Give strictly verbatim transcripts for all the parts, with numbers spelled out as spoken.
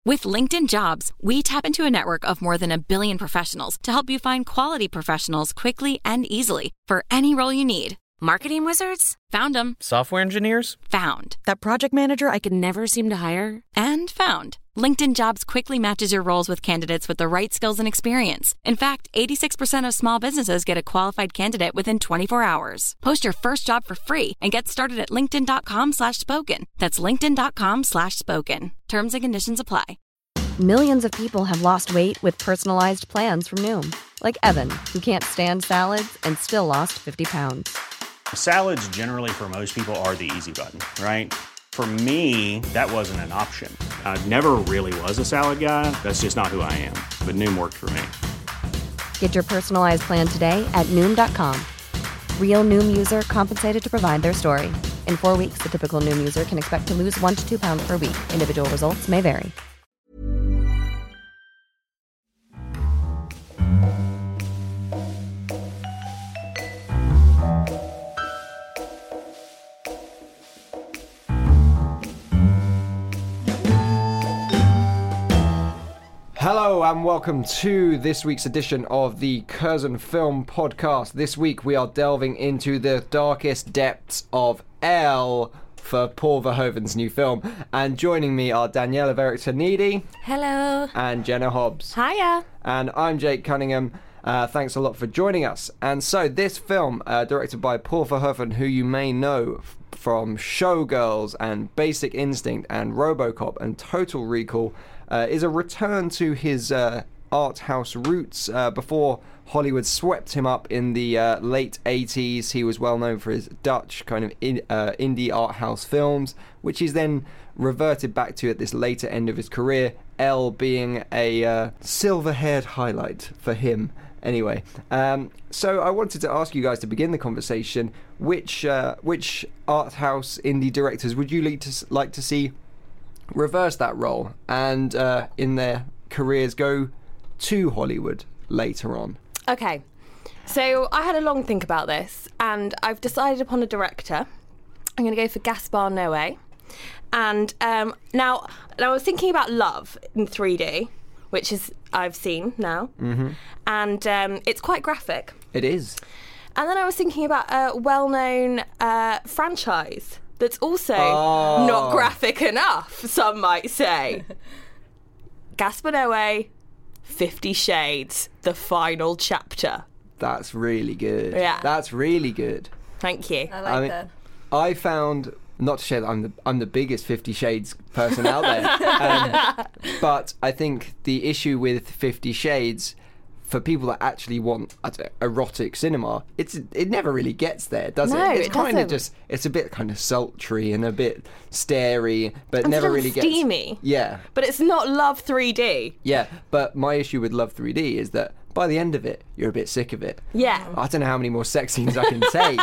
With LinkedIn Jobs, we tap into a network of more than a billion professionals to help you find quality professionals quickly and easily for any role you need. Marketing wizards? Found them. Software engineers? Found. That project manager I could never seem to hire? And found. LinkedIn Jobs quickly matches your roles with candidates with the right skills and experience. In fact, eighty-six percent of small businesses get a qualified candidate within twenty-four hours. Post your first job for free and get started at linkedin.com slash spoken. That's linkedin.com slash spoken. Terms and conditions apply. Millions of people have lost weight with personalized plans from Noom. Like Evan, who can't stand salads and still lost fifty pounds. Salads generally for most people are the easy button, right? For me, that wasn't an option. I never really was a salad guy. That's just not who I am. But Noom worked for me. Get your personalized plan today at Noom dot com. Real Noom user compensated to provide their story. In four weeks, the typical Noom user can expect to lose one to two pounds per week. Individual results may vary. Hello and welcome to this week's edition of the Curzon Film Podcast. This week we are delving into the darkest depths of L for Paul Verhoeven's new film. And joining me are Daniela Veritanidi. Hello. And Jenna Hobbs. Hiya. And I'm Jake Cunningham. Uh, thanks a lot for joining us. And so this film, uh, directed by Paul Verhoeven, who you may know f- from Showgirls and Basic Instinct and RoboCop and Total Recall, Uh, is a return to his uh, art house roots. Uh, before Hollywood swept him up in the uh, late eighties, he was well known for his Dutch kind of in, uh, indie art house films, which he's then reverted back to at this later end of his career, L being a uh, silver-haired highlight for him. Anyway, um, so I wanted to ask you guys to begin the conversation, which uh, which art house indie directors would you like to, like to see reverse that role and uh, in their careers go to Hollywood later on? Okay, so I had a long think about this and I've decided upon a director. I'm going to go for Gaspar Noé. And um, now, now I was thinking about Love in three D, which is I've seen now, mm-hmm. and um, it's quite graphic. It is. And then I was thinking about a well-known uh, franchise that's also oh. not graphic enough, some might say. Gaspar Noé, Fifty Shades, the final chapter. That's really good. Yeah. That's really good. Thank you. I like I mean, that. I found, not to say that I'm the I'm the biggest Fifty Shades person out there, um, but I think the issue with Fifty Shades, for people that actually want I don't know, erotic cinema, it's it never really gets there, does No, it? It's it kind of doesn't. just it's a bit kind of sultry and a bit starey, but And never sort of really gets steamy. Yeah, But it's not Love three D. yeah. But my issue with Love three D is that by the end of it, you're a bit sick of it. Yeah. I don't know how many more sex scenes I can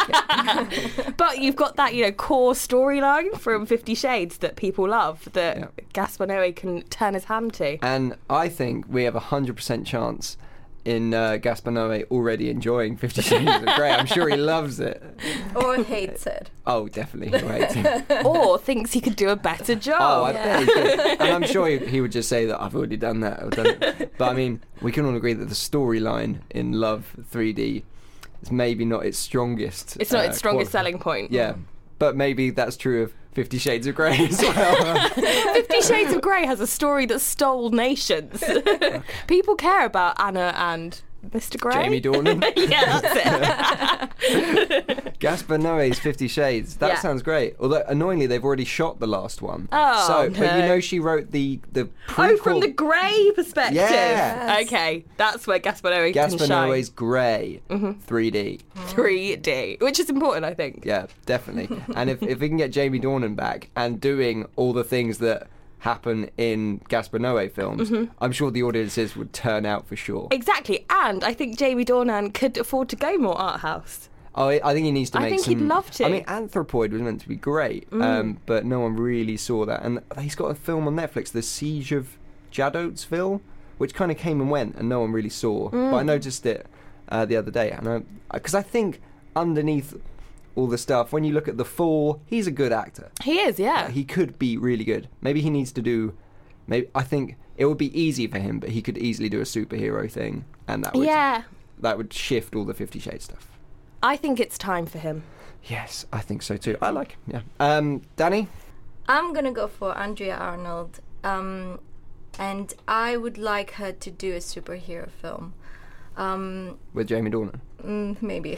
take. But you've got that, you know, core storyline from Fifty Shades that people love, that Yeah. Gaspar Noé can turn his hand to. And I think we have a hundred percent chance in uh, Gaspar Noé already enjoying Fifty Shades of Grey. I'm sure he loves it. Or hates it. Oh, definitely he hates it. Or thinks he could do a better job. Oh, I Yeah. bet he could. And I'm sure he, he would just say that I've already done that. I've done it. But I mean, we can all agree that the storyline in Love three D is maybe not its strongest. It's not uh, its strongest quality. selling point. Yeah, but maybe that's true of Fifty Shades of Grey as well. Fifty Shades of Grey has a story that stole nations. People care about Anna and Mister Grey. Jamie Dornan. Yeah, that's it. Gaspar Noé's Fifty Shades. That Yeah. sounds great. Although annoyingly, they've already shot the last one. Oh, so, but you no. know, she wrote the the prequel. Oh, from the Grey perspective. Yeah. Okay, that's where Gaspar Noé Gaspar can shine. Noé's Grey, three D. three D, which is important, I think. Yeah, definitely. And if if we can get Jamie Dornan back and doing all the things that happen in Gaspar Noé films, Mm-hmm. I'm sure the audiences would turn out for sure. Exactly, and I think Jamie Dornan could afford to go more art house. Oh, I I think he needs to I make think some... he'd love to. I mean, Anthropoid was meant to be great, Mm. um, but no one really saw that. And he's got a film on Netflix, The Siege of Jadotville, which kind of came and went and no one really saw. Mm. But I noticed it uh, the other day, and because I, I think underneath all the stuff, when you look at The Fall, he's a good actor. He is, yeah. He could be really good. Maybe he needs to do maybe I think it would be easy for him, but he could easily do a superhero thing, and that would Yeah. that would shift all the Fifty Shades stuff. I think it's time for him. Yes, I think so too. I like him. Yeah. Um, Danny. I'm gonna go for Andrea Arnold, um, and I would like her to do a superhero film. Um, With Jamie Dornan. mm, maybe.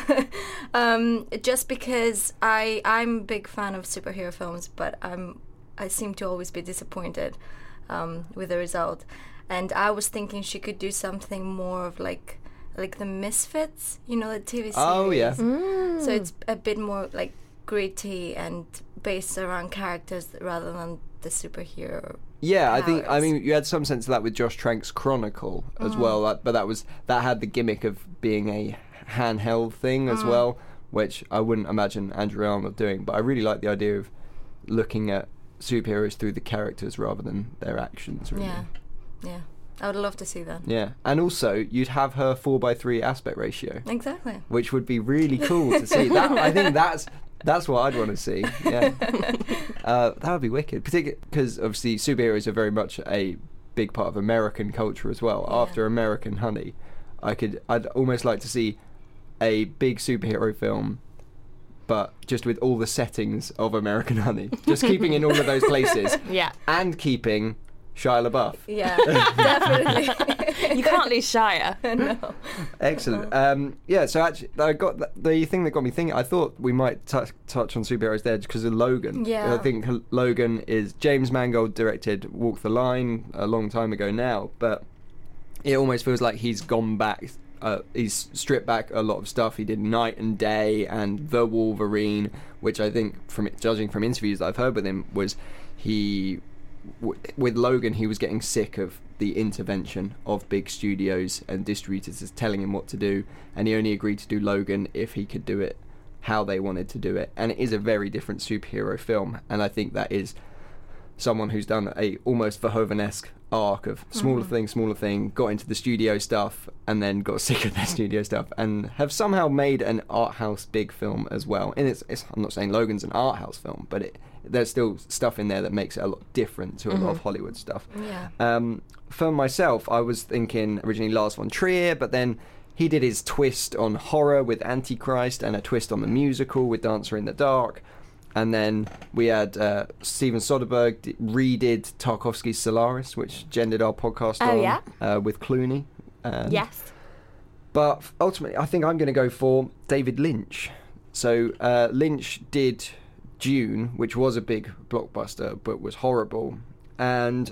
um, just because I I'm a big fan of superhero films, but I'm I seem to always be disappointed um, with the result. And I was thinking she could do something more of like like the Misfits, you know, the T V series. Oh, yeah. So it's a bit more like gritty and based around characters rather than the superhero. Yeah, I think I powers. mean you had some sense of that with Josh Trank's Chronicle as Mm. well, like, but that was that had the gimmick of being a handheld thing as Mm. well, which I wouldn't imagine Andrew Arnold doing. But I really like the idea of looking at superheroes through the characters rather than their actions. Really. Yeah, yeah. I would love to see that. Yeah, and also you'd have her four by three aspect ratio, Exactly. which would be really cool to see. That I think that's that's what I'd want to see. Yeah, uh, that would be wicked. Particularly because obviously superheroes are very much a big part of American culture as well. Yeah. After American Honey, I could I'd almost like to see a big superhero film, but just with all the settings of American Honey, just keeping in all of those places, Yeah. and keeping Shia LaBeouf. Yeah, definitely. You can't lose Shia. No. Excellent. Um, yeah, so actually, I got th- the thing that got me thinking. I thought we might touch touch on superheroes there because of Logan. Yeah. I think H- Logan is James Mangold directed Walk the Line a long time ago now, but it almost feels like he's gone back. Uh, he's stripped back a lot of stuff. He did Night and Day and The Wolverine, which I think, from judging from interviews that I've heard with him, was he. W- with Logan, he was getting sick of the intervention of big studios and distributors just telling him what to do, and he only agreed to do Logan if he could do it how they wanted to do it. And it is a very different superhero film, and I think that is someone who's done a almost Verhoeven-esque arc of smaller thing, smaller thing, got into the studio stuff, and then got sick of their studio stuff, and have somehow made an art house big film as well. And it's, it's I'm not saying Logan's an art house film, but it, there's still stuff in there that makes it a lot different to a lot of Hollywood stuff. Yeah. Um, for myself, I was thinking originally Lars von Trier, but then he did his twist on horror with Antichrist and a twist on the musical with Dancer in the Dark. And then we had uh, Steven Soderbergh d- redid Tarkovsky's Solaris, which Jen did our podcast Oh, on yeah? uh, with Clooney. Um, Yes. But ultimately, I think I'm going to go for David Lynch. So uh, Lynch did Dune, which was a big blockbuster, but was horrible. And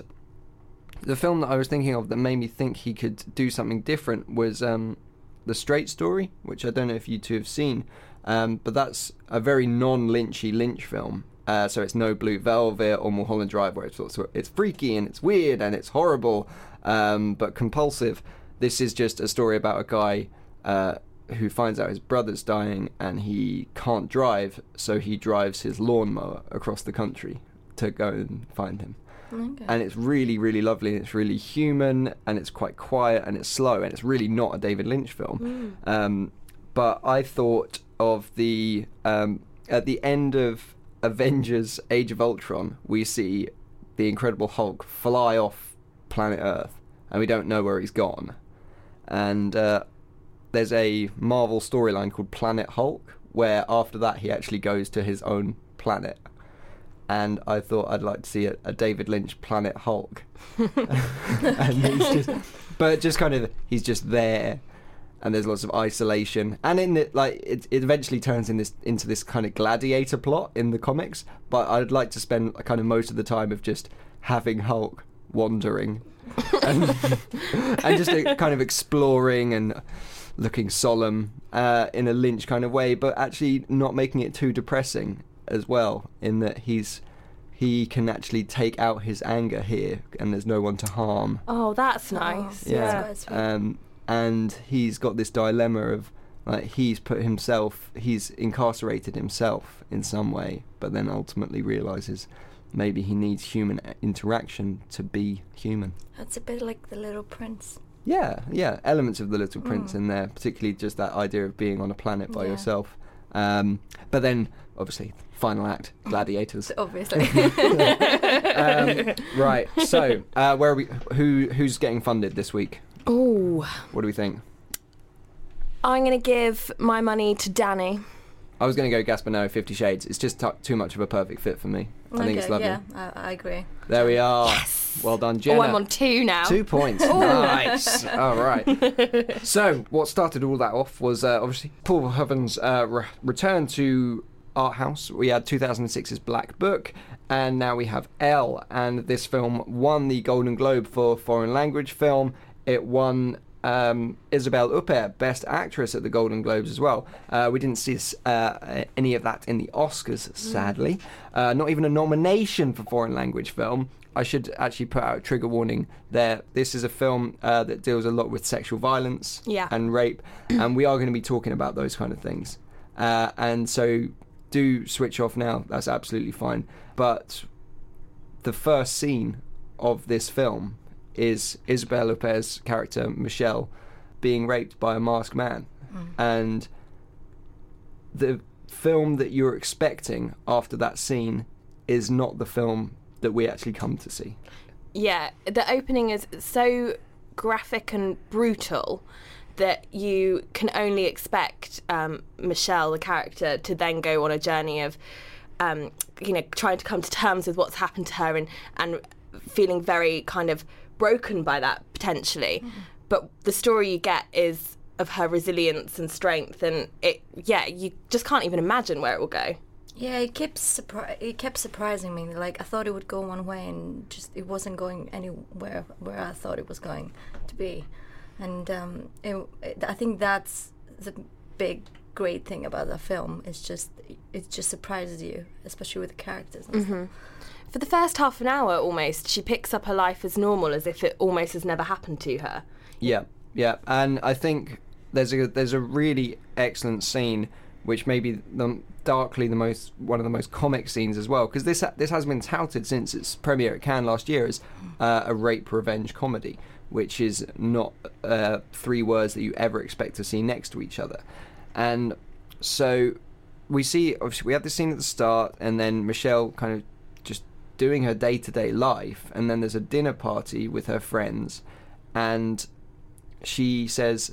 the film that I was thinking of that made me think he could do something different was um, The Straight Story, which I don't know if you two have seen. Um, but that's a very non-Lynchy Lynch film. Uh, so it's no Blue Velvet or Mulholland Drive, where it's, also, it's freaky and it's weird and it's horrible, um, but compulsive. This is just a story about a guy uh, who finds out his brother's dying and he can't drive, so he drives his lawnmower across the country to go and find him. Okay. And it's really, really lovely, and it's really human, and it's quite quiet, and it's slow, and it's really not a David Lynch film. Um, but I thought of the um, at the end of Avengers: Age of Ultron, we see the Incredible Hulk fly off planet Earth, and we don't know where he's gone. And uh, there's a Marvel storyline called Planet Hulk, where after that he actually goes to his own planet. And I thought I'd like to see a, a David Lynch Planet Hulk. And he's just, but just kind of, he's just there, and there's lots of isolation. And in it, like, it, it eventually turns in this into this kind of gladiator plot in the comics. But I'd like to spend kind of most of the time of just having Hulk wandering and, and just uh, kind of exploring and looking solemn uh, in a Lynch kind of way, but actually not making it too depressing as well, in that he's he can actually take out his anger here, and there's no one to harm. Oh, that's nice. Oh, yeah. that's quite sweet. Um, and he's got this dilemma of, like, he's put himself, he's incarcerated himself in some way, but then ultimately realizes maybe he needs human interaction to be human. That's a bit like The Little Prince. Yeah, yeah, elements of The Little Prince in there, particularly just that idea of being on a planet by Yeah. yourself. Um, but then, obviously, final act, gladiators. Obviously. um, right. So, uh, where are we? Who who's getting funded this week? Ooh. What do we think? I'm going to give my money to Danny. I was going to go Gaspar Noé, Fifty Shades. It's just t- too much of a perfect fit for me. I okay, think it's lovely. yeah, I, I agree. There we are. Yes. Well done, Jenna. Oh, I'm on two now. Two points. Nice. All right. So, what started all that off was uh, obviously Paul Verhoeven's uh, re- return to art house. We had two thousand six's Black Book, and now we have Elle. And this film won the Golden Globe for foreign language film. It won um, Isabelle Huppert Best Actress at the Golden Globes as well. Uh, we didn't see uh, any of that in the Oscars, sadly. Uh, not even a nomination for foreign language film. I should actually put out a trigger warning there. This is a film uh, that deals a lot with sexual violence Yeah. and rape, and we are going to be talking about those kind of things. Uh, and so do switch off now. That's absolutely fine. But the first scene of this film is Isabelle Huppert's character, Michelle, being raped by a masked man. Mm. And the film that you're expecting after that scene is not the film that we actually come to see. Yeah, the opening is so graphic and brutal that you can only expect um, Michelle, the character, to then go on a journey of, um, you know, trying to come to terms with what's happened to her and, and feeling very kind of broken by that, potentially. Mm-hmm. But the story you get is of her resilience and strength, and it, yeah, you just can't even imagine where it will go. Yeah, it kept surpri- it kept surprising me. Like, I thought it would go one way, and just it wasn't going anywhere where I thought it was going to be. And um, it, it, I think that's the big, great thing about the film. It's just it just surprises you, especially with the characters and mm-hmm. stuff. For the first half an hour, almost, she picks up her life as normal, as if it almost has never happened to her. Yeah, yeah, and I think there's a there's a really excellent scene, which may be the, darkly the most one of the most comic scenes as well, because this this has been touted since its premiere at Cannes last year as uh, a rape revenge comedy, which is not uh, three words that you ever expect to see next to each other. And so we see, obviously, we have the scene at the start, and then Michelle kind of just doing her day-to-day life, and then there's a dinner party with her friends, and she says,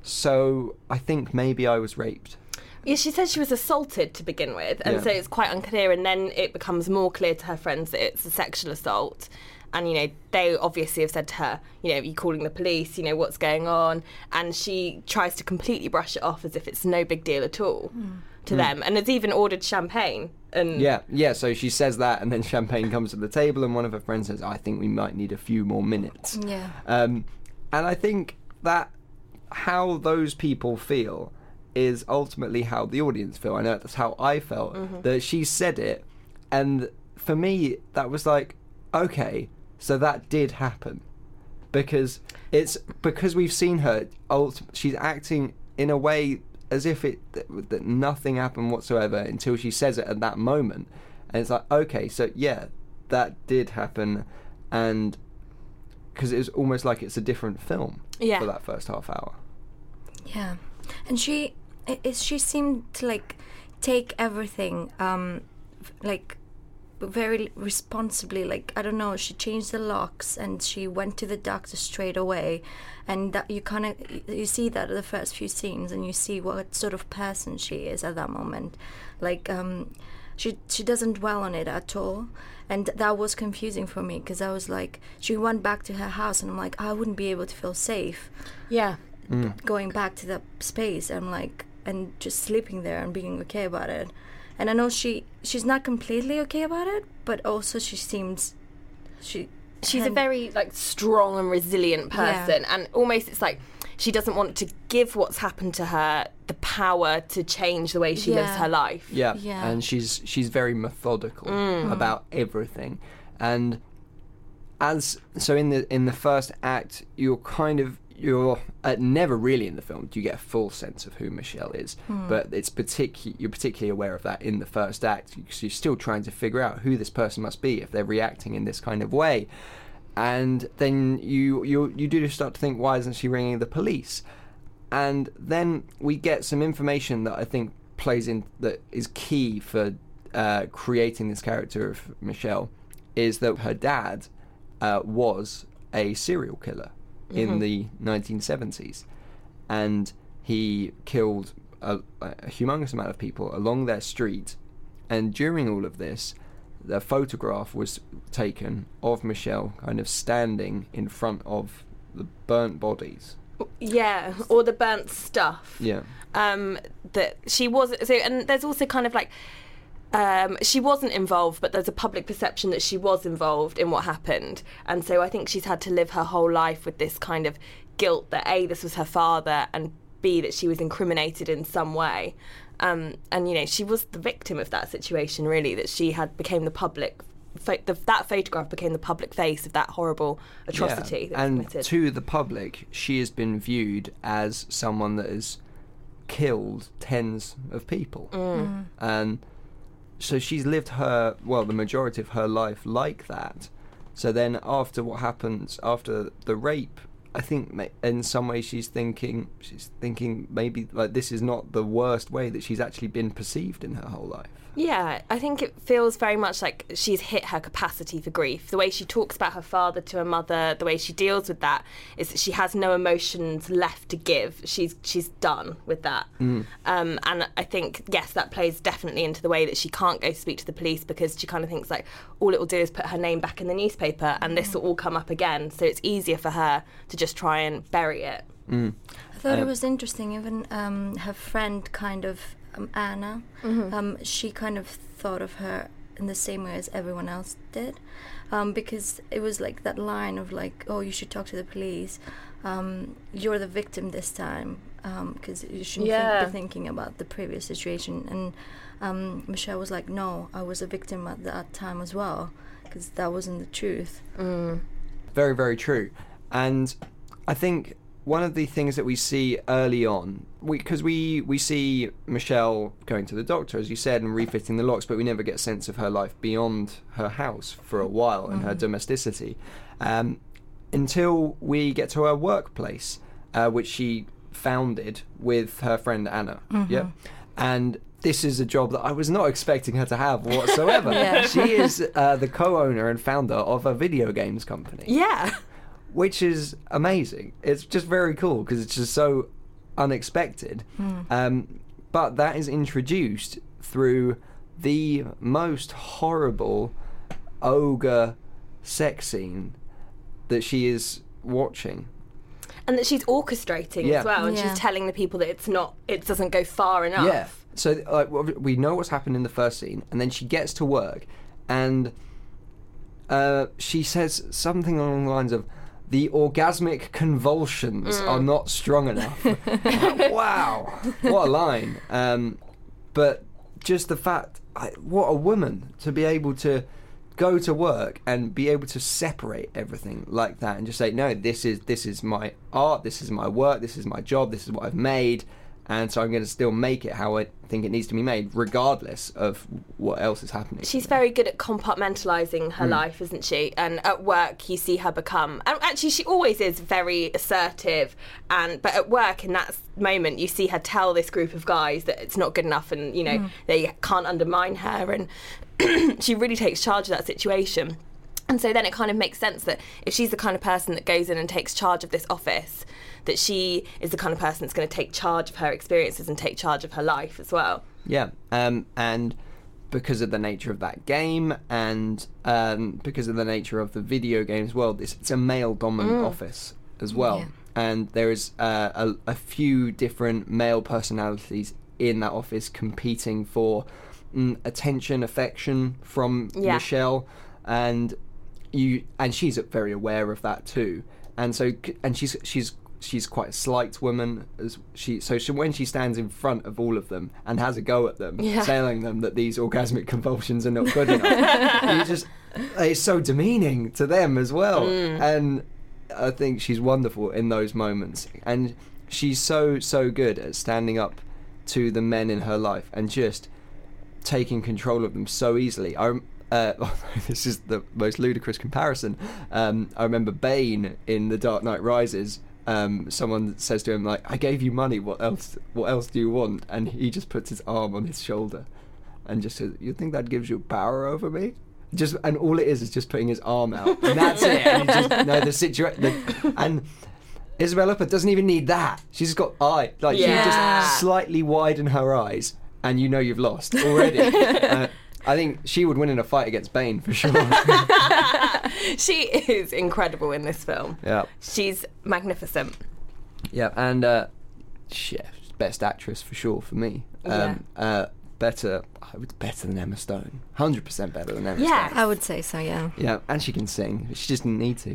so I think maybe I was raped. Yeah, she says she was assaulted to begin with, and Yeah. so it's quite unclear, and then it becomes more clear to her friends that it's a sexual assault. And, you know, they obviously have said to her, you know, you're calling the police, you know, what's going on? And she tries to completely brush it off as if it's no big deal at all mm. to mm. them. And has even ordered champagne. And Yeah, yeah, so she says that, and then champagne comes to the table, and one of her friends says, I think we might need a few more minutes. Yeah. Um, and I think that how those people feel is ultimately how the audience feel. I know that's how I felt, mm-hmm. that she said it, and for me, that was like, okay, so that did happen, because it's because we've seen her. Ult- she's acting in a way as if it that, that nothing happened whatsoever until she says it at that moment, and it's like, okay, so yeah, that did happen, and because it was almost like it's a different film yeah. for that first half hour. Yeah, and she it, she seemed to like take everything um, like. very responsibly. Like, I don't know, she changed the locks and she went to the doctor straight away, and that you kind of you see that in the first few scenes, and you see what sort of person she is at that moment. Like, um she she doesn't dwell on it at all, and that was confusing for me, because I was like, she went back to her house, and I'm like, I wouldn't be able to feel safe yeah mm. going back to that space. I'm like, and just sleeping there and being okay about it. And I know she she's not completely okay about it, but also she seems she she's can, a very like strong and resilient person, yeah. and almost it's like she doesn't want to give what's happened to her the power to change the way she yeah. lives her life. Yeah, yeah. and she's she's very methodical mm. about everything, and as so in the in the first act, you're kind of you're uh, never really in the film do you get a full sense of who Michelle is, mm. but it's particular you're particularly aware of that in the first act, because you're still trying to figure out who this person must be if they're reacting in this kind of way. And then you you you do start to think, why isn't she ringing the police? And then we get some information that I think plays in that is key for uh, creating this character of Michelle is that her dad uh, was a serial killer mm-hmm. in the nineteen seventies, and he killed a, a humongous amount of people along their street. And during all of this, the photograph was taken of Michelle kind of standing in front of the burnt bodies. Yeah, or the burnt stuff. Yeah. Um, that she was so, and there's also kind of like um, she wasn't involved, but there's a public perception that she was involved in what happened, and so I think she's had to live her whole life with this kind of guilt that A, this was her father, and B, that she was incriminated in some way. Um, and you know, she was the victim of that situation, really, that she had became the public. Pho- the, that photograph became the public face of that horrible atrocity. Yeah. That was and committed. To the public, she has been viewed as someone that has killed tens of people, Mm. Mm. and so she's lived her well the majority of her life like that. So then, after what happens after the rape, I think ma- in some ways she's thinking she's thinking maybe like this is not the worst way that she's actually been perceived in her whole life. Yeah, I think it feels very much like she's hit her capacity for grief. The way she talks about her father to her mother, the way she deals with that, is that she has no emotions left to give. She's she's done with that. Mm. Um, and I think, yes, that plays definitely into the way that she can't go speak to the police, because she kind of thinks like all it will do is put her name back in the newspaper and this will all come up again. So it's easier for her to just try and bury it. Mm. I thought Uh, it was interesting, even um, her friend kind of, um, Anna, Mm-hmm. um, she kind of thought of her in the same way as everyone else did, um, because it was like that line of like, oh, you should talk to the police, um, you're the victim this time, because you shouldn't Yeah. think, be thinking about the previous situation. And um, Michelle was like, no, I was a victim at that time as well, because that wasn't the truth. Mm. Very, very true. And I think one of the things that we see early on, because we, we, we see Michelle going to the doctor, as you said, and refitting the locks, but we never get a sense of her life beyond her house for a while and her domesticity, um, until we get to her workplace, uh, which she founded with her friend Anna. Yep. And this is a job that I was not expecting her to have whatsoever. Yeah. She is uh, the co-owner and founder of a video games company. Yeah. Which is amazing. It's just very cool because it's just so unexpected. Mm. Um, but that is introduced through the most horrible ogre sex scene that she is watching. And that she's orchestrating Yeah. as well, and Yeah. she's telling the people that it's not, it doesn't go far enough. Yeah. So like we know what's happened in the first scene, and then she gets to work, and uh, she says something along the lines of, "The orgasmic convulsions Mm. are not strong enough." Wow, what a line! Um, but just the fact, I, what a woman to be able to go to work and be able to separate everything like that, and just say, "No, this is this is my art, this is my work, this is my job, this is what I've made." And so I'm going to still make it how I think it needs to be made, regardless of what else is happening. She's very good at compartmentalising her life, isn't she? And at work, you see her become... And actually, she always is very assertive. And But at work, in that moment, you see her tell this group of guys that it's not good enough and, you know, they can't undermine her. And she really takes charge of that situation. And so then it kind of makes sense that if she's the kind of person that goes in and takes charge of this office, that she is the kind of person that's going to take charge of her experiences and take charge of her life as well. Yeah, um, and because of the nature of that game, and um, because of the nature of the video games world, it's, it's a male-dominant office as well. Yeah. And there is uh, a, a few different male personalities in that office competing for mm, attention, affection from Yeah. Michelle, and you, and she's very aware of that too. And so, and she's she's. She's quite a slight woman, as she so she, when she stands in front of all of them and has a go at them, Yeah. telling them that these orgasmic convulsions are not good enough, you just it's so demeaning to them as well. Mm. And I think she's wonderful in those moments, and she's so so good at standing up to the men in her life and just taking control of them so easily. I rem- uh, this is the most ludicrous comparison. Um, I remember Bane in The Dark Knight Rises. um, someone says to him like, "I gave you money. What else? What else do you want?" And he just puts his arm on his shoulder, and just says, "You think that gives you power over me?" Just and all it is is just putting his arm out, and that's it. And you just know the situation. And Isabelle Huppert doesn't even need that. She's just got eye, like Yeah. she just slightly widen her eyes, and you know you've lost already. uh, I think she would win in a fight against Bane for sure. She is incredible in this film. Yeah, She's magnificent. yeah, and uh, yeah, best actress for sure for me. Um, uh, better, I would better than Emma Stone. Hundred percent better than Emma Yeah. Stone. I would say so, yeah. Yeah, and she can sing. She just didn't need to.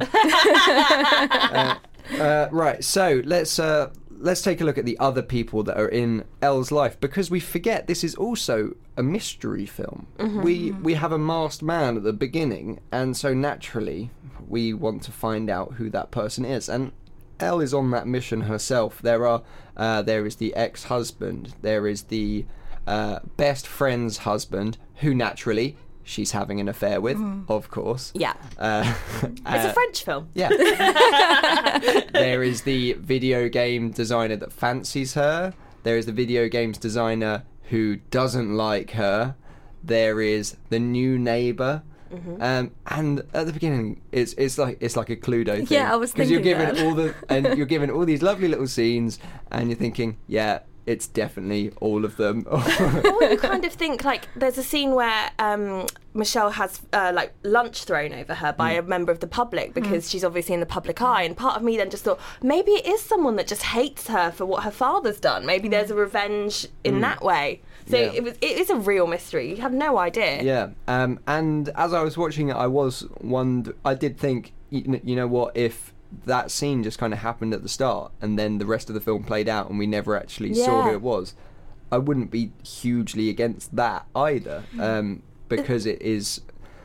uh, uh, right, so let's uh, let's take a look at the other people that are in Elle's life, because we forget this is also a mystery film. We we have a masked man at the beginning, and so naturally we want to find out who that person is. And Elle is on that mission herself. There are uh, there is the ex-husband. There is the uh, best friend's husband, who naturally she's having an affair with, of course. Yeah. Uh, It's a French film. yeah. There is the video game designer that fancies her. There is the video games designer who doesn't like her. There is the new neighbour. Mm-hmm. Um, and at the beginning, it's it's like it's like a Cluedo thing. Yeah, I was because you're thinking given that. all the and you're given all these lovely little scenes, and you're thinking, yeah, it's definitely all of them. Or you kind of think, like, there's a scene where um, Michelle has, uh, like, lunch thrown over her by a member of the public because she's obviously in the public eye, and part of me then just thought, maybe it is someone that just hates her for what her father's done. Maybe there's a revenge in that way. So Yeah. it was. It is a real mystery. You have no idea. Yeah, um, and as I was watching it, I was wonder. I did think, you kn- you know what, if that scene just kind of happened at the start, and then the rest of the film played out, and we never actually saw Yeah. who it was, I wouldn't be hugely against that either, um, because it is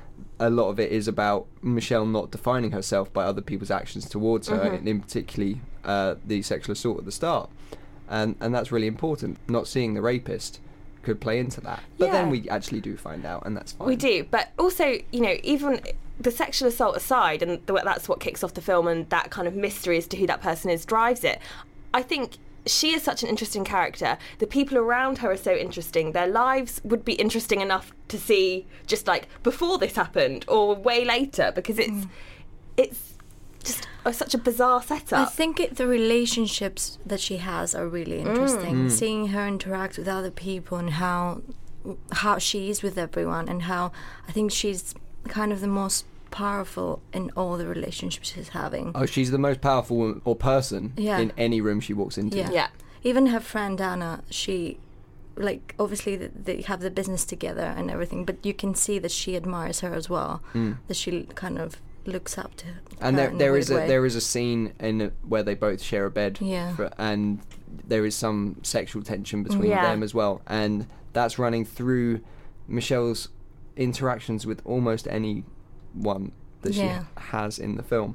a lot of it is about Michelle not defining herself by other people's actions towards her, and in particularly uh, the sexual assault at the start, and and that's really important. Not seeing the rapist could play into that, but then Yeah. we actually do find out, and that's fine. We do, but also, you know, even the sexual assault aside, and the, that's what kicks off the film, and that kind of mystery as to who that person is drives it. I think she is such an interesting character. The people around her are so interesting. Their lives would be interesting enough to see just like before this happened or way later, because it's it's just a, such a bizarre I setup. think it, the relationships that she has are really interesting. Seeing her interact with other people and how how she is with everyone, and how I think she's kind of the most powerful in all the relationships she's having. Oh, she's the most powerful woman or person Yeah. in any room she walks into. Yeah. Yeah. Even her friend Anna, she, like, obviously th- they have the business together and everything, but you can see that she admires her as well. That she kind of looks up to her. And there, in a there is a weird way. there is a scene in a, where they both share a bed, Yeah. for, and there is some sexual tension between Yeah. them as well, and that's running through Michelle's interactions with almost anyone that Yeah. she has in the film.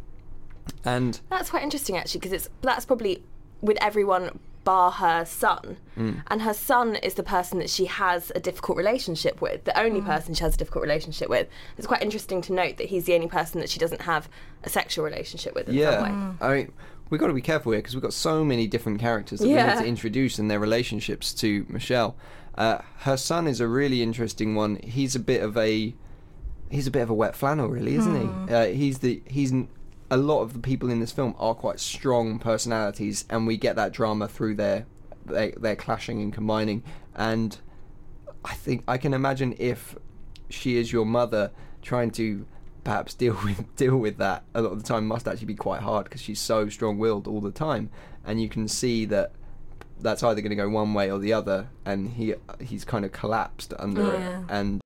And That's quite interesting, actually, because it's that's probably with everyone bar her son, and her son is the person that she has a difficult relationship with, the only person she has a difficult relationship with. It's quite interesting to note that he's the only person that she doesn't have a sexual relationship with in some way. yeah, I mean, we've got to be careful here because we've got so many different characters that we Yeah. need to introduce and their relationships to Michelle. Uh, her son is a really interesting one. He's a bit of a he's a bit of a wet flannel, really, isn't he? Uh, he's the he's n- a lot of the people in this film are quite strong personalities, and we get that drama through their their, their clashing and combining. And I think I can imagine if she is your mother, trying to perhaps deal with deal with that a lot of the time must actually be quite hard because she's so strong-willed all the time, and you can see that that's either going to go one way or the other, and he he's kind of collapsed under Yeah. it. And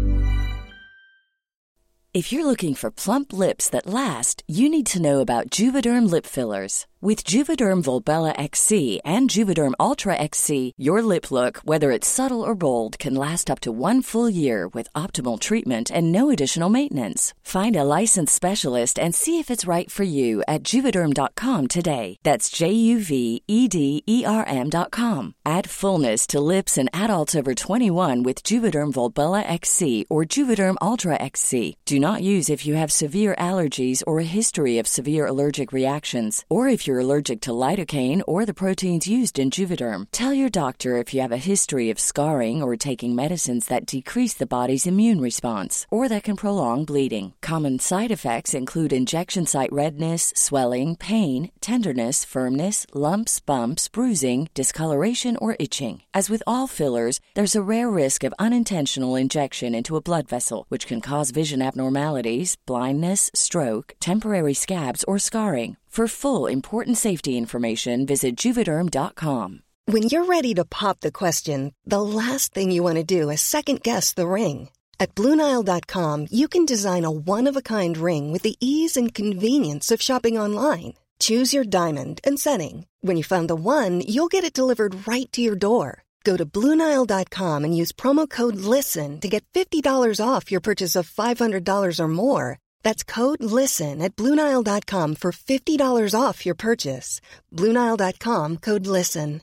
If you're looking for plump lips that last, you need to know about Juvederm lip fillers. With Juvederm Volbella X C and Juvederm Ultra X C, your lip look, whether it's subtle or bold, can last up to one full year with optimal treatment and no additional maintenance. Find a licensed specialist and see if it's right for you at Juvederm dot com today. That's J U V E D E R M dot com. Add fullness to lips in adults over twenty-one with Juvederm Volbella X C or Juvederm Ultra X C. Do not use if you have severe allergies or a history of severe allergic reactions, or if you're allergic to lidocaine or the proteins used in Juvederm. Tell your doctor if you have a history of scarring or taking medicines that decrease the body's immune response or that can prolong bleeding. Common side effects include injection site redness, swelling, pain, tenderness, firmness, lumps, bumps, bruising, discoloration, or itching. As with all fillers, there's a rare risk of unintentional injection into a blood vessel, which can cause vision abnormalities, blindness, stroke, temporary scabs, or scarring. For full, important safety information, visit Juvederm dot com. When you're ready to pop the question, the last thing you want to do is second-guess the ring. At Blue Nile dot com, you can design a one-of-a-kind ring with the ease and convenience of shopping online. Choose your diamond and setting. When you find the one, you'll get it delivered right to your door. Go to Blue Nile dot com and use promo code LISTEN to get fifty dollars off your purchase of five hundred dollars or more. That's code LISTEN at Blue Nile dot com for fifty dollars off your purchase. Blue Nile dot com, code LISTEN.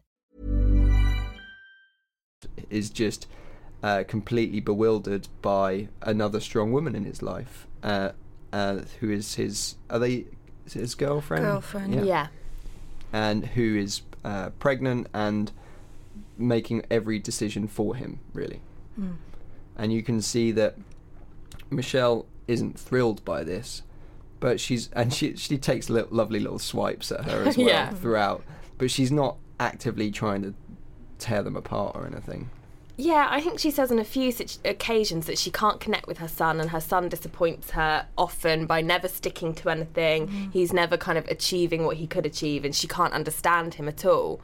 Is just uh, completely bewildered by another strong woman in his life, uh, uh, who is his, are they is it his girlfriend? Girlfriend. Yeah. yeah. And who is uh, pregnant and making every decision for him, really. Mm. And you can see that Michelle isn't thrilled by this, but she's and she she takes li- lovely little swipes at her as well yeah. throughout, but she's not actively trying to tear them apart or anything. Yeah, I think she says on a few situ- occasions that she can't connect with her son, and her son disappoints her often by never sticking to anything. Mm. He's never kind of achieving what he could achieve, and she can't understand him at all.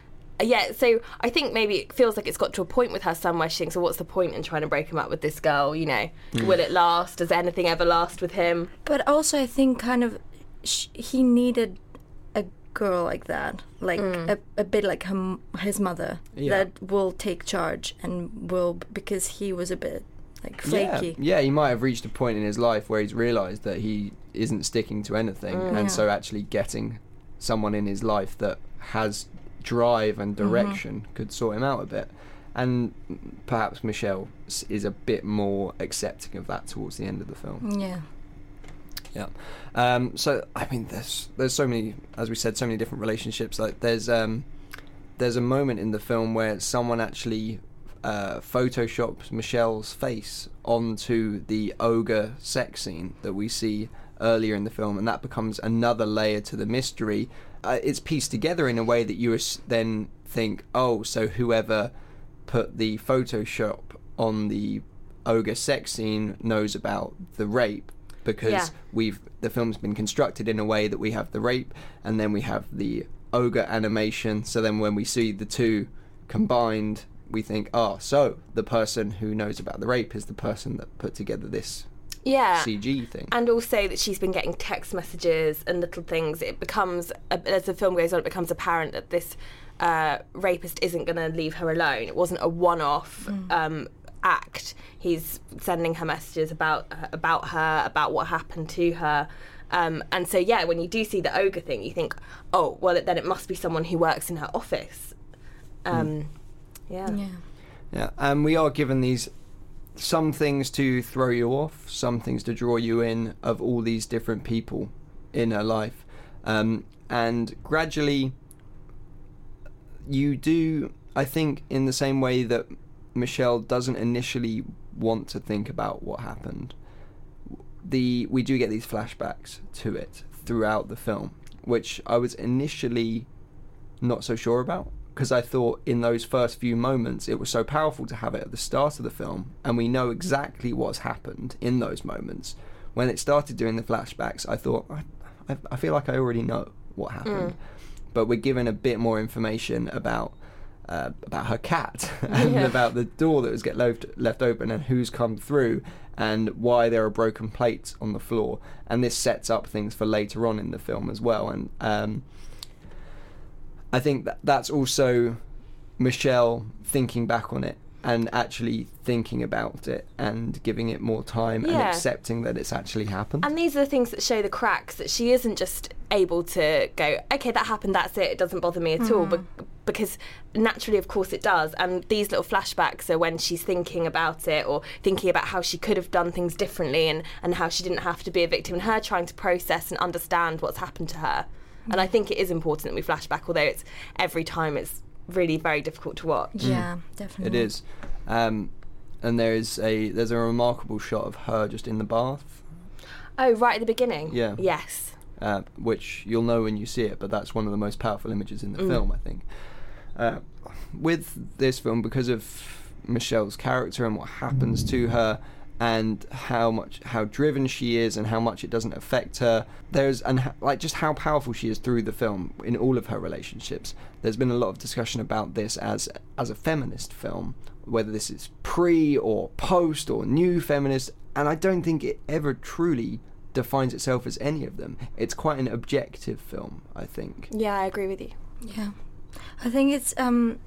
Yeah, so I think maybe it feels like it's got to a point with her son where she thinks, well, what's the point in trying to break him up with this girl, you know? Mm. Will it last? Does anything ever last with him? But also I think kind of sh- he needed a girl like that, like mm. a, a bit like him, his mother, yeah. that will take charge and will, because he was a bit like flaky. Yeah, yeah, he might have reached a point in his life where he's realised that he isn't sticking to anything, mm. and yeah. so actually getting someone in his life that has drive and direction mm-hmm. could sort him out a bit, and perhaps Michelle is a bit more accepting of that towards the end of the film. Yeah, yeah. Um, so I mean, there's there's so many, as we said, so many different relationships. Like there's um, there's a moment in the film where someone actually uh, photoshops Michelle's face onto the ogre sex scene that we see earlier in the film, and that becomes another layer to the mystery. Uh, it's pieced together in a way that you then think, oh, so whoever put the Photoshop on the ogre sex scene knows about the rape, because yeah. we've the film's been constructed in a way that we have the rape and then we have the ogre animation. So then when we see the two combined, we think, oh, so the person who knows about the rape is the person that put together this yeah. C G thing. And also that she's been getting text messages and little things. It becomes, as the film goes on, it becomes apparent that this uh, rapist isn't going to leave her alone. It wasn't a one-off mm. um, act. He's sending her messages about about her, about what happened to her. Um, and so, yeah, when you do see the ogre thing, you think, oh, well, then it must be someone who works in her office. Um, mm. Yeah. Yeah. Yeah, and we are given these some things to throw you off, some things to draw you in of all these different people in her life. Um, and gradually you do, I think, in the same way that Michelle doesn't initially want to think about what happened, the we do get these flashbacks to it throughout the film, which I was initially not so sure about, because I thought in those first few moments it was so powerful to have it at the start of the film, and we know exactly what's happened in those moments. When it started doing the flashbacks, I thought, I, I, I feel like I already know what happened. Mm. But we're given a bit more information about uh, about her cat and yeah. about the door that was get left, left open and who's come through and why there are broken plates on the floor. And this sets up things for later on in the film as well. And um, I think that that's also Michelle thinking back on it and actually thinking about it and giving it more time yeah. and accepting that it's actually happened. And these are the things that show the cracks, that she isn't just able to go, okay, that happened, that's it, it doesn't bother me at mm. all, but because naturally, of course, it does. And these little flashbacks are when she's thinking about it or thinking about how she could have done things differently and, and how she didn't have to be a victim, and her trying to process and understand what's happened to her. And I think it is important that we flash back, although it's every time it's really very difficult to watch. Yeah, definitely. It is. Um, and there is a there's a remarkable shot of her just in the bath. Oh, right at the beginning? Yeah. Yes. Uh, which you'll know when you see it, but that's one of the most powerful images in the Mm. film, I think. Uh, with this film, because of Michelle's character and what happens to her, and how much how driven she is, and how much it doesn't affect her, there's and ha- like just how powerful she is through the film in all of her relationships. There's been a lot of discussion about this as as a feminist film, whether this is pre or post or new feminist, and I don't think it ever truly defines itself as any of them. It's quite an objective film, I think. Yeah, I agree with you. Yeah. I think it's um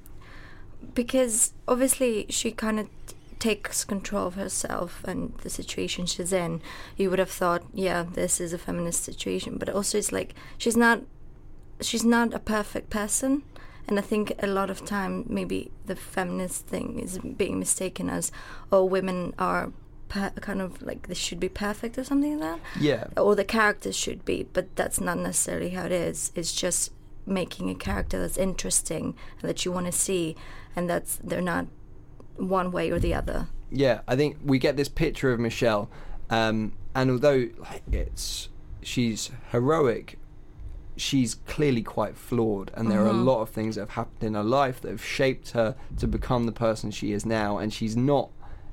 because obviously she kind of t- takes control of herself and the situation she's in. You would have thought, yeah, this is a feminist situation, but also it's like she's not she's not a perfect person. And I think a lot of time maybe the feminist thing is being mistaken as, oh, women are per- kind of like they should be perfect or something like that. Yeah. Or the characters should be, but that's not necessarily how it is. It's just making a character that's interesting and that you want to see, and that's they're not one way or the other. Yeah, I think we get this picture of Michelle, um, and although like, it's she's heroic, she's clearly quite flawed, and there Mm-hmm. are a lot of things that have happened in her life that have shaped her to become the person she is now, and she's not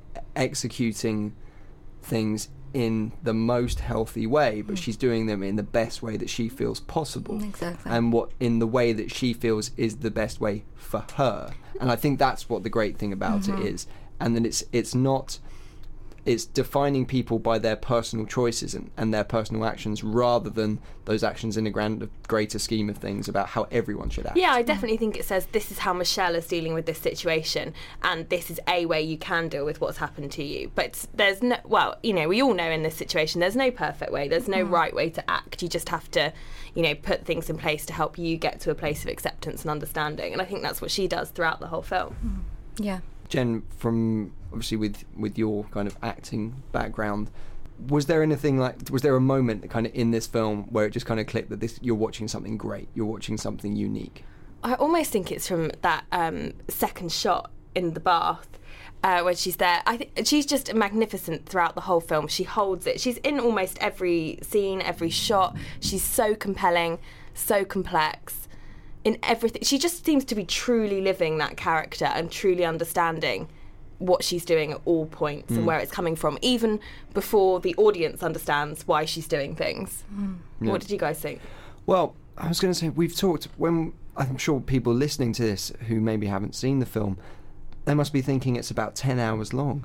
executing things in the most healthy way, but she's doing them in the best way that she feels possible. Exactly. And what in the way that she feels is the best way for her. And I think that's what the great thing about Mm-hmm. it is. And then it's it's not it's defining people by their personal choices and, and their personal actions, rather than those actions in a grand greater scheme of things about how everyone should act. Yeah, I definitely think it says this is how Michelle is dealing with this situation, and this is a way you can deal with what's happened to you. But it's, there's no, well, you know, we all know in this situation there's no perfect way, there's no right way to act. You just have to, you know, put things in place to help you get to a place of acceptance and understanding. And I think that's what she does throughout the whole film. Yeah. Jen, from obviously with, with your kind of acting background, was there anything like, was there a moment kind of in this film where it just kind of clicked that this you're watching something great, you're watching something unique? I almost think it's from that um, second shot in the bath uh, when she's there. I think she's just magnificent throughout the whole film. She holds it. She's in almost every scene, every shot. She's so compelling, so complex. In everything, she just seems to be truly living that character and truly understanding what she's doing at all points and where it's coming from, even before the audience understands why she's doing things. Yeah. What did you guys think? Well, I was going to say, we've talked, when I'm sure people listening to this who maybe haven't seen the film, they must be thinking it's about ten hours long.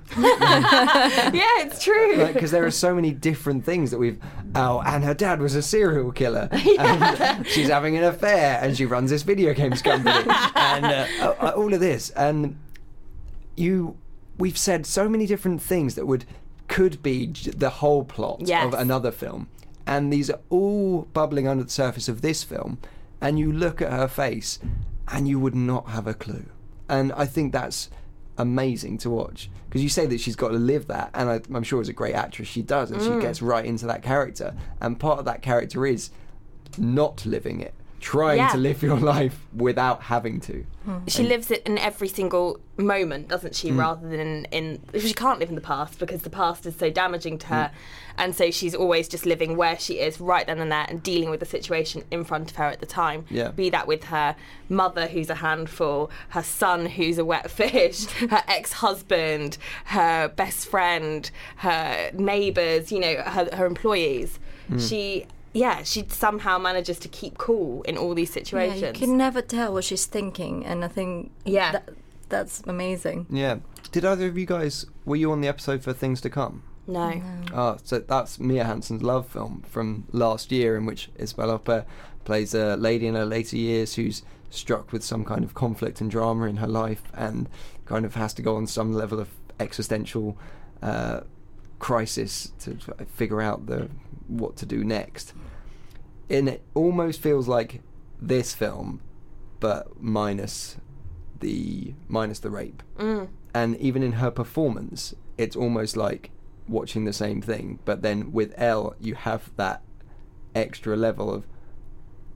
Yeah, it's true. Because there are so many different things that we've... Oh, and her dad was a serial killer. And she's having an affair, and she runs this video games company. And uh, all of this. And you... We've said so many different things that would could be j- the whole plot Yes. of another film. And these are all bubbling under the surface of this film. And you look at her face, and you would not have a clue. And I think that's amazing to watch, because you say that she's got to live that, and I, I'm sure as a great actress she does, and Mm. she gets right into that character, and part of that character is not living it, trying Yeah. to live your life without having to. She lives it in every single moment, doesn't she? Rather than in, she can't live in the past because the past is so damaging to her, and so she's always just living where she is right then and there and dealing with the situation in front of her at the time. Yeah. Be that with her mother, who's a handful, her son, who's a wet fish, her ex-husband, her best friend, her neighbours, you know, her, her employees. She. Yeah, she somehow manages to keep cool in all these situations. Yeah, you can never tell what she's thinking, and I think Yeah. that, that's amazing. Yeah. Did either of you guys, were you on the episode for Things to Come? No. Oh, so that's Mia Hanson's love film from last year, in which Isabelle Huppert plays a lady in her later years who's struck with some kind of conflict and drama in her life, and kind of has to go on some level of existential uh, crisis to figure out the what to do next. And it almost feels like this film, but minus the minus the rape. Mm. And even in her performance, it's almost like watching the same thing, but then with Elle you have that extra level of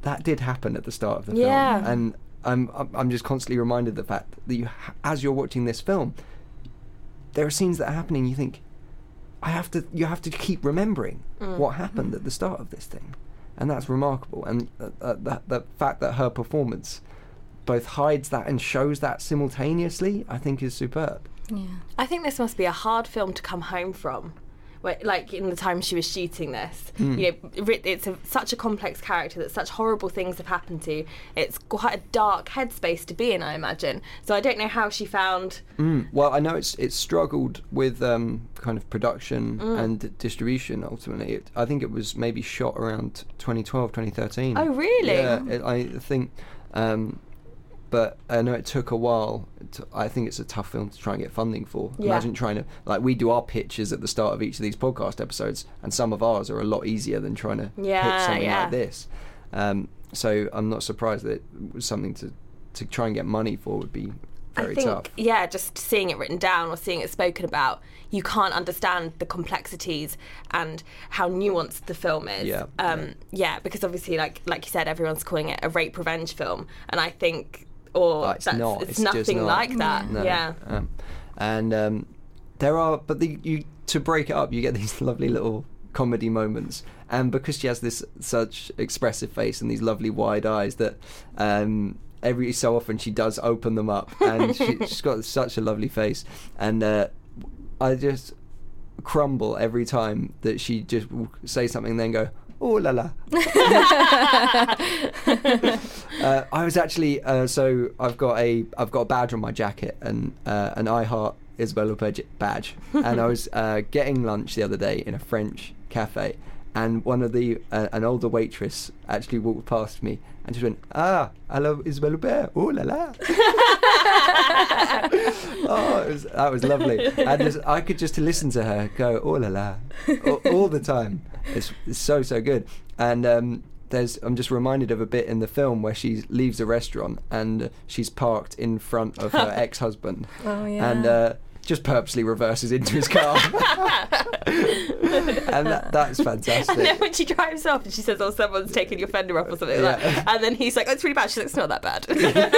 that did happen at the start of the Yeah. film, and I'm I'm I'm just constantly reminded of the fact that you, as you're watching this film, there are scenes that are happening. You think, I have to. You have to keep remembering Mm. what happened at the start of this thing, and that's remarkable. And uh, uh, the the fact that her performance both hides that and shows that simultaneously, I think, is superb. Yeah. I think this must be a hard film to come home from. Where, like in the time she was shooting this, Mm. you know, ri- it's a, such a complex character that such horrible things have happened to. It's quite a dark headspace to be in, I imagine. So I don't know how she found. Mm. Well, I know it's it's struggled with um, kind of production Mm. and distribution. Ultimately, it, I think it was maybe shot around twenty twelve, twenty thirteen. Oh, really? Yeah, it, I think. Um, but I know it took a while. To, I think it's a tough film to try and get funding for. Yeah. Imagine trying to, like, we do our pitches at the start of each of these podcast episodes, and some of ours are a lot easier than trying to Yeah, pitch something yeah. like this. Um, so I'm not surprised that it was something to to try and get money for would be very I think, tough. yeah, just seeing it written down or seeing it spoken about, you can't understand the complexities and how nuanced the film is. Yeah, um, yeah. yeah, because obviously, like like you said, everyone's calling it a rape revenge film, and I think, or But it's that's, not. it's, It's just nothing not. like that. No. Yeah. Um, and um, there are, but the, you to break it up, you get these lovely little comedy moments, and because she has this such expressive face and these lovely wide eyes, that um, every so often she does open them up, and she, she's got such a lovely face, and uh, I just crumble every time that she just will say something and then go, oh la la. uh, I was actually uh, so I've got a I've got a badge on my jacket, and uh, an I Heart Isabelle Huppert badge, and I was uh, getting lunch the other day in a French cafe, and one of the uh, an older waitress actually walked past me and just went, ah, hello Isabelle Huppert, oh la la. Oh, it was, that was lovely. And just, I could just listen to her go, oh la la, all, all the time. It's, it's so so good. And um, there's I'm just reminded of a bit in the film where she leaves a restaurant and she's parked in front of her ex-husband. Oh, yeah. And uh, just purposely reverses into his car. And that, that's fantastic. And then when she drives off and she says, oh, someone's taken your fender off or something like Yeah. that. And then he's like, oh, it's really bad. She's like, it's not that bad.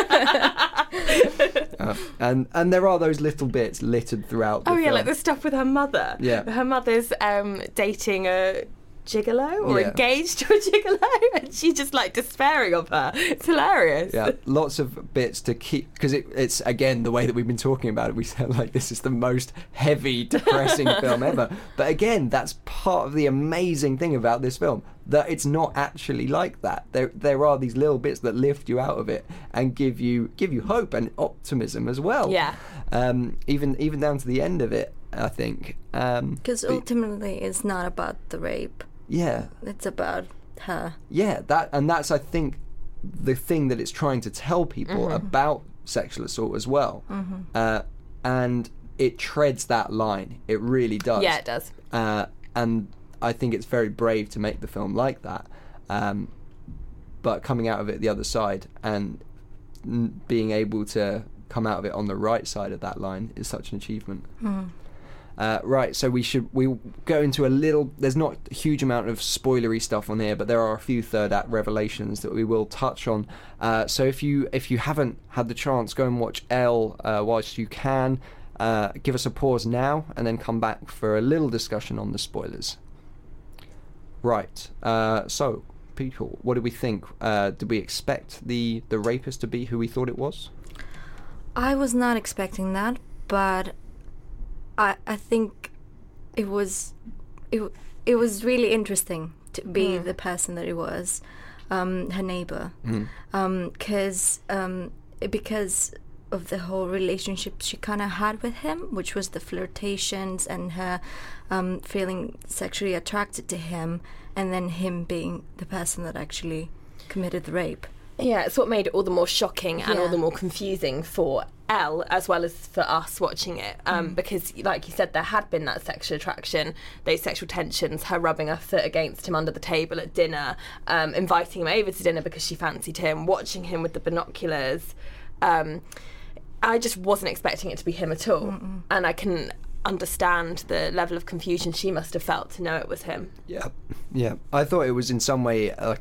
Uh, and and there are those little bits littered throughout the Oh, yeah, film. like the stuff with her mother. Yeah. Her mother's um, dating a gigolo or Yeah. engaged to a gigolo, and she's just like despairing of her. It's hilarious. Yeah, lots of bits to keep, because it, it's again the way that we've been talking about it. We sound like this is the most heavy, depressing film ever. But again, that's part of the amazing thing about this film, that it's not actually like that. There, there are these little bits that lift you out of it and give you give you hope and optimism as well. Yeah. Um, even even down to the end of it, I think. Um, Because but- ultimately, it's not about the rape. yeah. It's about her. Yeah, that and that's I think the thing that it's trying to tell people Mm-hmm. about sexual assault as well, Mm-hmm. uh, and it treads that line. It really does. Yeah, it does. Uh, and I think it's very brave to make the film like that. Um, but coming out of it the other side and n- being able to come out of it on the right side of that line is such an achievement. Uh, right, so we should we go into a little. There's not a huge amount of spoilery stuff on here, but there are a few third act revelations that we will touch on. Uh, so if you if you haven't had the chance, go and watch Elle uh, whilst you can. Uh, give us a pause now, and then come back for a little discussion on the spoilers. Right. Uh, so, people, what did we think? Uh, did we expect the the rapist to be who we thought it was? I was not expecting that, but I I think it was it it was really interesting to be the person that it was, um, her neighbor, because um, um, because of the whole relationship she kind of had with him, which was the flirtations and her um, feeling sexually attracted to him, and then him being the person that actually committed the rape. Yeah, it's what made it all the more shocking and all Yeah. the more confusing for Elle as well as for us watching it, um, because, like you said, there had been that sexual attraction, those sexual tensions, her rubbing her foot against him under the table at dinner, um, inviting him over to dinner because she fancied him, watching him with the binoculars. Um, I just wasn't expecting it to be him at all, Mm-mm. and I can understand the level of confusion she must have felt to know it was him. Yeah, yeah. I thought it was in some way like a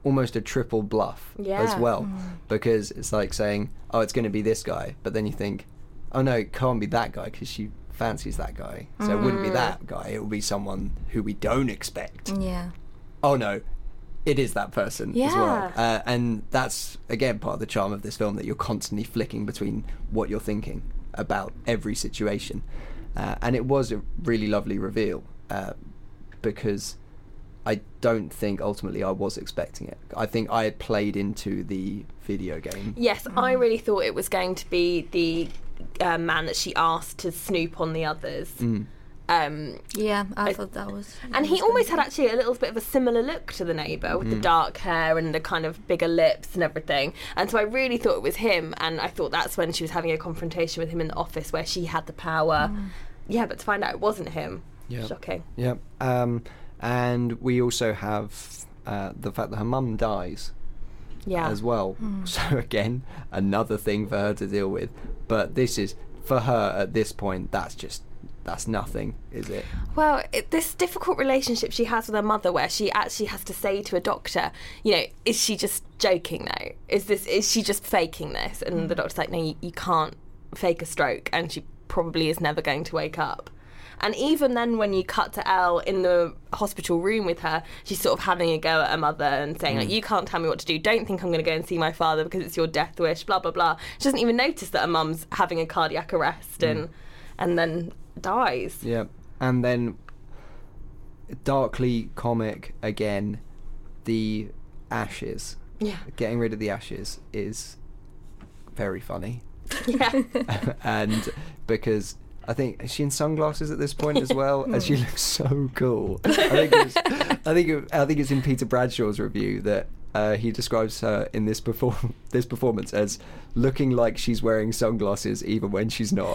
almost a triple bluff Yeah. as well, because it's like saying, oh, it's going to be this guy, but then you think, oh no, it can't be that guy because she fancies that guy, so it wouldn't be that guy, it will be someone who we don't expect. Yeah. Oh no, it is that person as Yeah. well. Uh, and that's, again, part of the charm of this film, that you're constantly flicking between what you're thinking about every situation. Uh, and it was a really lovely reveal, uh, because I don't think ultimately I was expecting it. I think I had played into the video game. Yes, I really thought it was going to be the uh, man that she asked to snoop on the others. Mm. Um, Yeah, I, thought that was. and he almost had actually a little bit of a similar look to the neighbour, with the dark hair and the kind of bigger lips and everything. And so I really thought it was him, and I thought that's when she was having a confrontation with him in the office where she had the power. Yeah, but to find out it wasn't him. Yeah. Shocking. Yeah. Um, and we also have uh, the fact that her mum dies Yeah. as well. So again, another thing for her to deal with. But this is, for her at this point, that's just, that's nothing, is it? Well, it, this difficult relationship she has with her mother, where she actually has to say to a doctor, you know, is she just joking now? Is this, is she just faking this? And the doctor's like, no, you, you can't fake a stroke, and she probably is never going to wake up. And even then, when you cut to Elle in the hospital room with her, she's sort of having a go at her mother and saying, like, you can't tell me what to do. Don't think I'm going to go and see my father because it's your death wish, blah, blah, blah. She doesn't even notice that her mum's having a cardiac arrest and and then dies. Yeah. And then, darkly comic again, the ashes. Yeah. Getting rid of the ashes is very funny. Yeah. And because I think, is she in sunglasses at this point as well? And she looks so cool. I think it's, I think it, I think it's in Peter Bradshaw's review that uh, he describes her in this perform this performance as looking like she's wearing sunglasses even when she's not.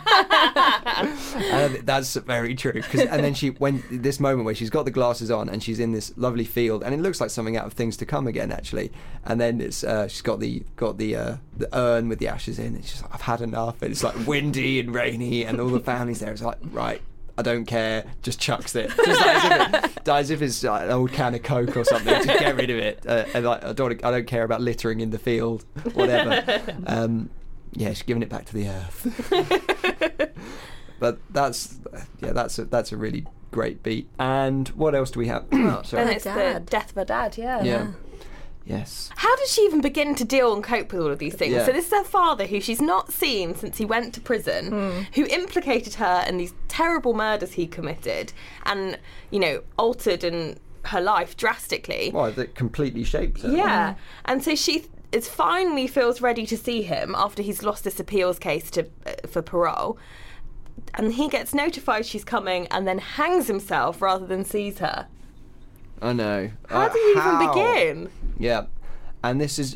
And that's very true. 'Cause, and then she, when this moment where she's got the glasses on and she's in this lovely field, and it looks like something out of Things to Come again, actually. And then it's uh, she's got the got the uh, the urn with the ashes in, and she's like, I've had enough. And it's like windy and rainy, and all the family's there. It's like, right, I don't care, just chucks it. Just like as if, it, as if it's like an old can of Coke or something. Just get rid of it. Uh, and like, I don't, I don't care about littering in the field, whatever. Um, yeah, she's giving it back to the earth. But that's, yeah, that's a, that's a really great beat. And what else do we have? Oh, sorry. And it's dad. the death of her dad, yeah. Yeah. Yes. How did she even begin to deal and cope with all of these things? Yeah. So this is her father, who she's not seen since he went to prison, who implicated her in these terrible murders he committed and, you know, altered in her life drastically. Well, that completely shaped her. Yeah. And so she is finally feels ready to see him after he's lost this appeals case to uh, for parole. And he gets notified she's coming and then hangs himself rather than sees her. I know. How Uh, do you even how? begin? Yeah. And this is...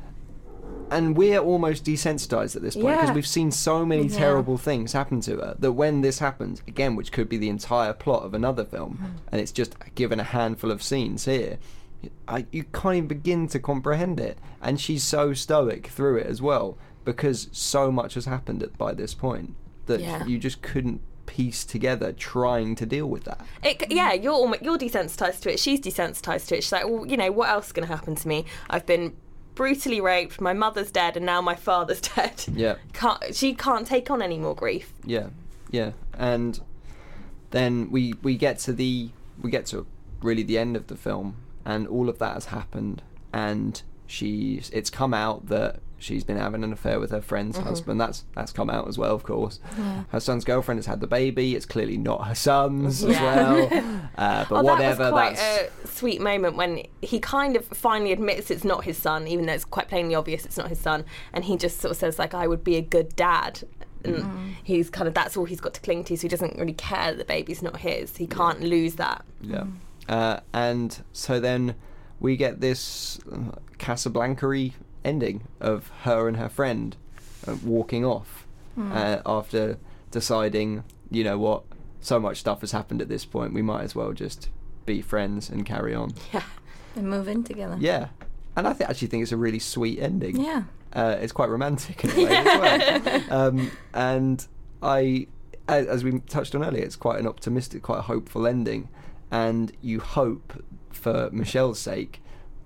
And we're almost desensitized at this point because Yeah. we've seen so many Yeah. terrible things happen to her that when this happens, again, which could be the entire plot of another film, and it's just given a handful of scenes here, I, you can't even begin to comprehend it. And she's so stoic through it as well because so much has happened at, by this point that Yeah. you just couldn't piece together trying to deal with that. It, yeah, you're almo- you're desensitized to it. She's desensitized to it. She's like, well, you know, what else is going to happen to me? I've been brutally raped. My mother's dead, and now my father's dead. Yeah. Can't, she can't take on any more grief. Yeah, yeah, and then we we get to the we get to really the end of the film, and all of that has happened, and she's it's come out that she's been having an affair with her friend's Mm-hmm. husband. That's that's come out as well, of course. Her son's girlfriend has had the baby. It's clearly not her son's as well. Uh, but Oh, whatever. that was quite that's a sweet moment when he kind of finally admits it's not his son, even though it's quite plainly obvious it's not his son. And he just sort of says, like, I would be a good dad. And he's kind of, that's all he's got to cling to, so he doesn't really care that the baby's not his. He can't lose that. yeah. Uh, and so then we get this uh, Casablanca-y ending of her and her friend uh, walking off uh, after deciding, you know what, so much stuff has happened at this point, we might as well just be friends and carry on. Yeah. And move in together. Yeah. And I th- actually think it's a really sweet ending. Yeah. Uh, it's quite romantic in a way as well. Um, and I, as, as we touched on earlier, it's quite an optimistic, quite a hopeful ending. And you hope, for Michelle's sake,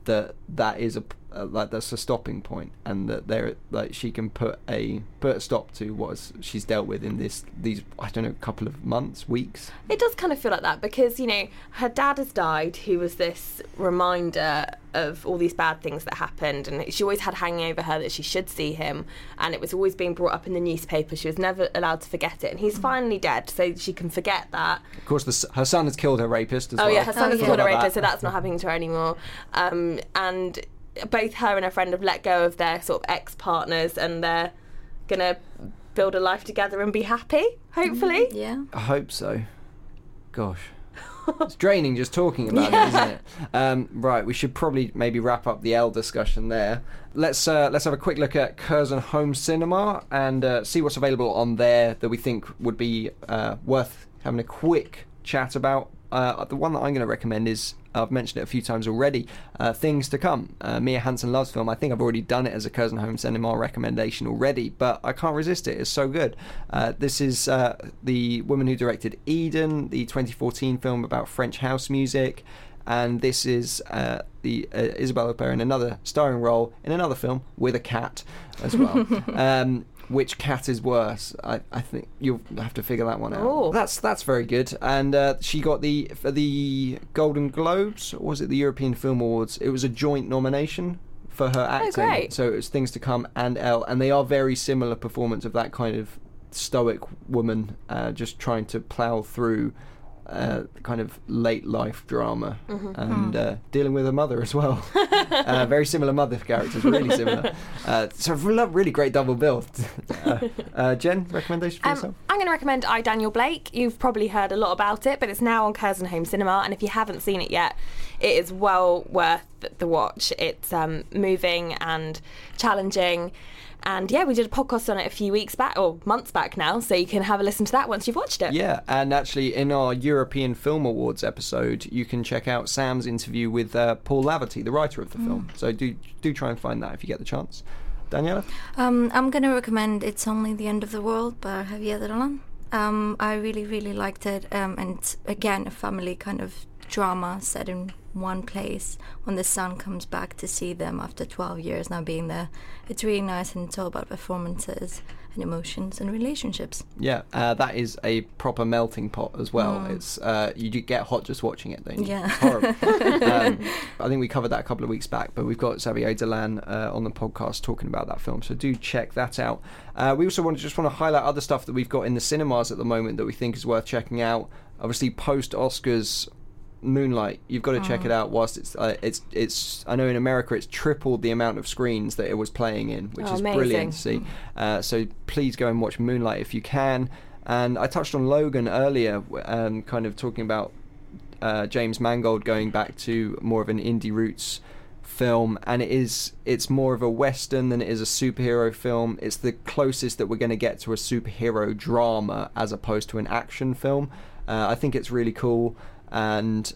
that that is a uh, like that's a stopping point, and that there like she can put a put a stop to what is, she's dealt with in this these I don't know couple of months, weeks. It does kind of feel like that because, you know, her dad has died, who was this reminder of all these bad things that happened, and she always had hanging over her that she should see him, and it was always being brought up in the newspaper. She was never allowed to forget it, and he's finally dead, so she can forget that. Of course, the, her son has killed her rapist as oh, well. Oh yeah, her son oh, has yeah. killed her rapist, that. so that's not happening to her anymore. Um, and both her and her friend have let go of their sort of ex-partners, and they're gonna build a life together and be happy, hopefully. Mm, yeah. I hope so. Gosh. It's draining just talking about yeah. it, isn't it? Um, right, we should probably maybe wrap up the Elle discussion there. Let's uh, let's have a quick look at Curzon Home Cinema and uh, see what's available on there that we think would be uh, worth having a quick chat about. Uh, the one that I'm going to recommend is, I've mentioned it a few times already, uh, Things to Come, uh, Mia Hansen-Love's film. I think I've already done it as a Curzon Home Cinema recommendation already, but I can't resist it. It's so good. Uh, this is uh, the woman who directed Eden, the twenty fourteen film about French house music, and this is uh, the uh, Isabelle Huppert in another starring role in another film with a cat as well. um, Which cat is worse? I, I think you'll have to figure that one out. Ooh. That's that's very good. And uh, she got the for the Golden Globes, or was it the European Film Awards? It was a joint nomination for her acting. Oh, great. So it was Things to Come and Elle, and they are very similar performance of that kind of stoic woman uh, just trying to plough through uh, kind of late life drama mm-hmm. and uh, dealing with her mother as well. uh, very similar mother characters, really similar. Uh, so really great double bill. uh, uh, Jen, recommendation for um, yourself? I'm going to recommend I, Daniel Blake. You've probably heard a lot about it, but it's now on Curzon Home Cinema, and if you haven't seen it yet, it is well worth the watch. It's um, moving and challenging. And yeah, we did a podcast on it a few weeks back, or months back now, so you can have a listen to that once you've watched it. Yeah, and actually in our European Film Awards episode, you can check out Sam's interview with uh, Paul Laverty, the writer of the mm. film. So do do try and find that if you get the chance. Daniela? Um, I'm going to recommend It's Only the End of the World by Javier Dolan. Um, I really, really liked it. Um, and it's, again, a family kind of drama set in one place when the son comes back to see them after twelve years now being there. It's really nice, and it's all about performances and emotions and relationships. Yeah, uh, that is a proper melting pot as well. Mm. It's uh, you do get hot just watching it, don't you? Yeah. It's horrible. um, I think we covered that a couple of weeks back, but we've got Xavier Dolan uh, on the podcast talking about that film, so do check that out. Uh, we also want to just want to highlight other stuff that we've got in the cinemas at the moment that we think is worth checking out. Obviously, post Oscars, Moonlight, you've got to check it out. Whilst it's uh, it's it's I know in America it's tripled the amount of screens that it was playing in, which oh, is amazing. brilliant to see. Uh, so please go and watch Moonlight if you can. And I touched on Logan earlier, um, kind of talking about uh, James Mangold going back to more of an indie roots film, and it is it's more of a western than it is a superhero film. It's the closest that we're going to get to a superhero drama as opposed to an action film. Uh, I think it's really cool. And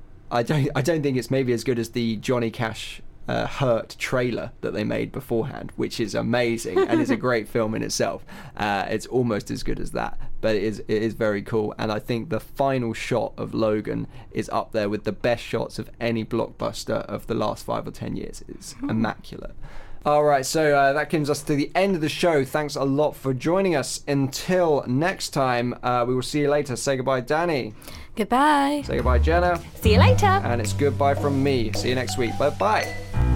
I don't, I don't think it's maybe as good as the Johnny Cash uh, Hurt trailer that they made beforehand, which is amazing and is a great film in itself. Uh, it's almost as good as that, but it is, it is very cool. And I think the final shot of Logan is up there with the best shots of any blockbuster of the last five or ten years. It's mm. immaculate. All right, so uh, that comes us to the end of the show. Thanks a lot for joining us. Until next time, uh, we will see you later. Say goodbye, Danny. Goodbye. Say goodbye, Jenna. See you later. And it's goodbye from me. See you next week. Bye-bye.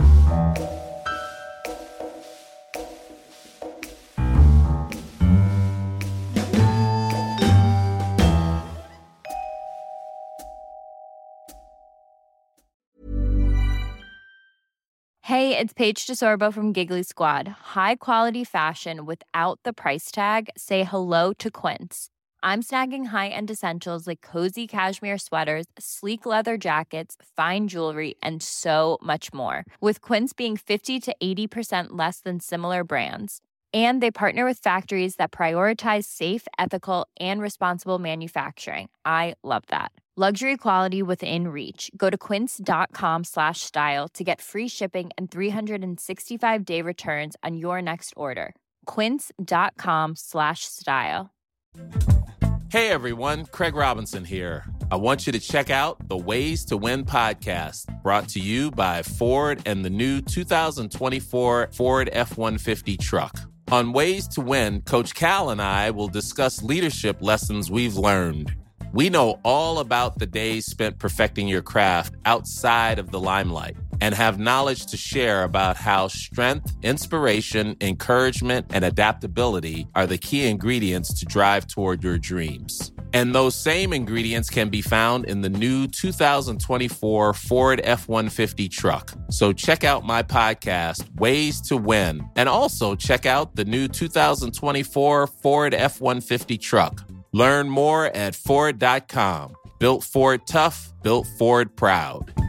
Hey, it's Paige DeSorbo from Giggly Squad. High quality fashion without the price tag. Say hello to Quince. I'm snagging high-end essentials like cozy cashmere sweaters, sleek leather jackets, fine jewelry, and so much more. With Quince being fifty to eighty percent less than similar brands. And they partner with factories that prioritize safe, ethical, and responsible manufacturing. I love that. Luxury quality within reach. Go to quince.com slash style to get free shipping and three sixty-five day returns on your next order. Quince.com slash style. Hey everyone, Craig Robinson here. I want you to check out the Ways to Win podcast, brought to you by Ford and the new two thousand twenty-four Ford F one fifty truck. On Ways to Win, Coach Cal and I will discuss leadership lessons we've learned. We know all about the days spent perfecting your craft outside of the limelight and have knowledge to share about how strength, inspiration, encouragement, and adaptability are the key ingredients to drive toward your dreams. And those same ingredients can be found in the new two thousand twenty-four Ford F one fifty truck. So check out my podcast, Ways to Win, and also check out the new two thousand twenty-four Ford F one fifty truck. Learn more at Ford dot com. Built Ford tough, built Ford proud.